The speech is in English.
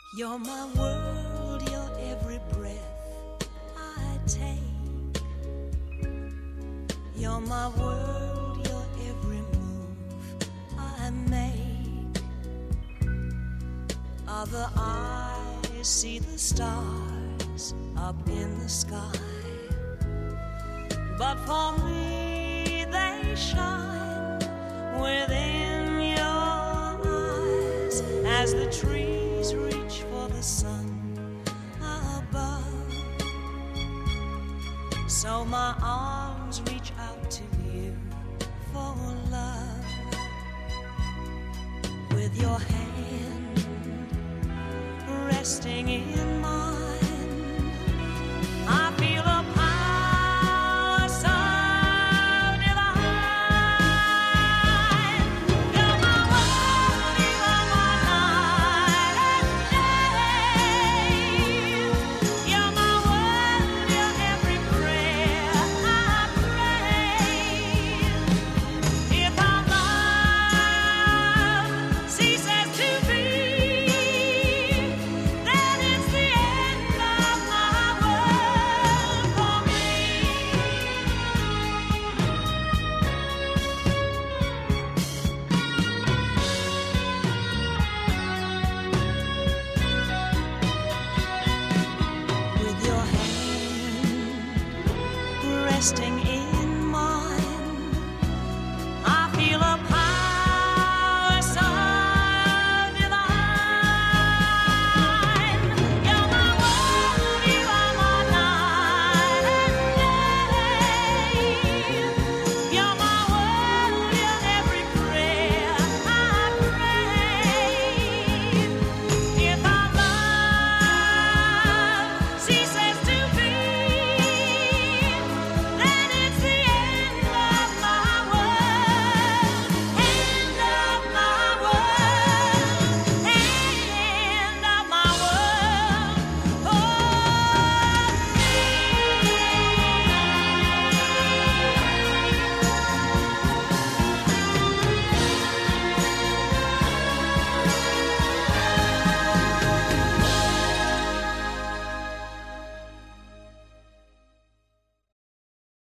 You're my world, you're every breath I take. You're my world, you're every move I make. Other eyes see the stars up in the sky, but for me they shine within your eyes as the trees reach for the sun above. So my arms reach out to you for love. With your hand resting in mine,